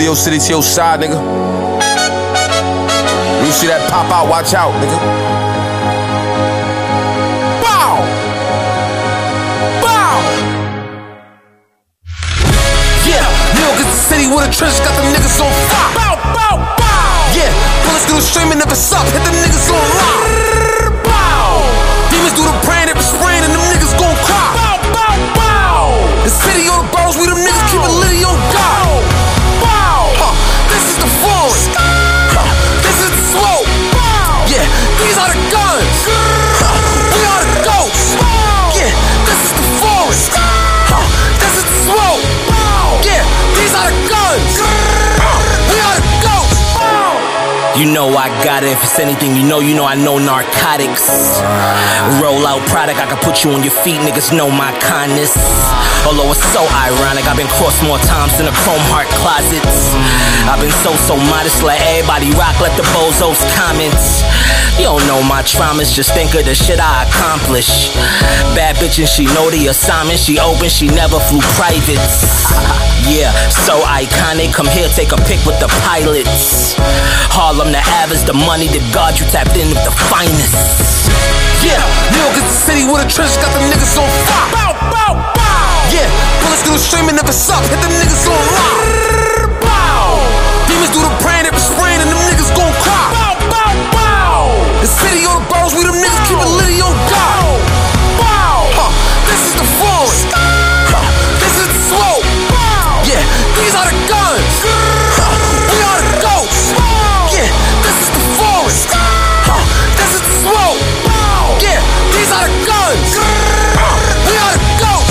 your city to your side, nigga. When you see that pop out, watch out, nigga. Bow! Bow! Yeah, New York is the city where the trenches got them niggas on fire. Bow, bow, bow! Yeah, bullets through the streaming, never stop, hit them niggas on lock. Bow! Demons do the praying, if it's raining, them niggas gon' cry. Bow, bow, bow! The city on the boroughs, we them niggas keep it litty on God. Bow! This is the forest. This is the smoke. Yeah, these are the guns. We are the ghosts. Yeah, this is the forest. This is the smoke. Yeah, these are the guns. We are the ghosts. You know I got it, if it's anything you know I know narcotics. Roll out product, I can put you on your feet, niggas know my kindness. Although it's so ironic, I've been crossed more times than the chrome heart closets. I've been so modest, let everybody rock, let the bozos comments. You don't know my traumas, just think of the shit I accomplish. Bad bitch and she know the assignment, she open, she never flew privates. Yeah, so iconic, come here, take a pic with the pilots. Harlem, the Avers, the money, the God, you tapped in with the finest. Yeah, New York is the city where the trenches got them niggas on fire. Bow, bow, bow! Yeah, bullets through the streaming, never stop, hit them niggas on lock. Bow! Demons do the praying, if it's raining, them niggas gon' cry. Bow, bow, bow! The city on the boroughs, we them niggas keep it litty on God. Bow! This is the forest. This is the smoke. Yeah, these are the guns. We are the ghosts. Yeah, this is the forest. This is the smoke. Yeah, these are the guns. We are the ghosts.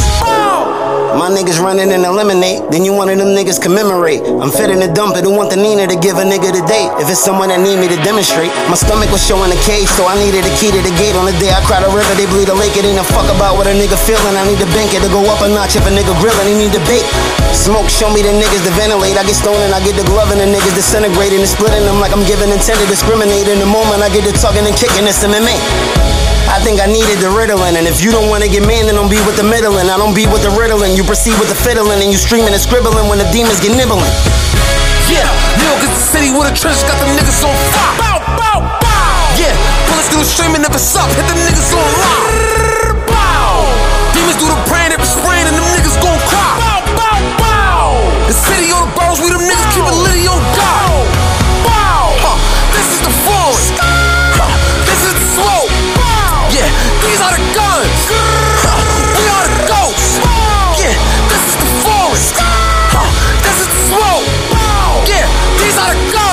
My niggas running in eliminate, then you one of them niggas commemorate. I'm fitting to dump it, who want the Nina to give a nigga the date? If it's someone that need me to demonstrate. My stomach was showing a cage, so I needed a key to the gate. On the day I cried a river, they bleed a lake. It ain't a fuck about what a nigga feeling. I need to bank it to go up a notch if a nigga grillin', he need to bake. Smoke, show me the niggas to ventilate. I get stoned and I get the glove and the niggas disintegrating and splitting them like I'm giving intent to discriminate. In the moment I get to tugging and kicking, it's MMA. I think I needed the Ritalin, and if you don't wanna get man, then don't be with the middling. I don't be with the Ritalin, you proceed with the fiddling, and you streaming and scribbling when the demons get nibbling. Yeah, New York is the city where the trenches got them niggas on fire. Bow, bow, bow! Yeah, bullets through the streaming, never stop, hit them niggas on lock. Bow! Demons do the praying, if it's raining, them niggas gon' cry. Bow, bow, bow! The city on the boroughs, we them niggas keep it litty on God. Bow! This is the forest. This is the smoke. Yeah, these are the guns. We are the ghosts. Yeah, this is the forest. This is the smoke. Yeah, these are the guns.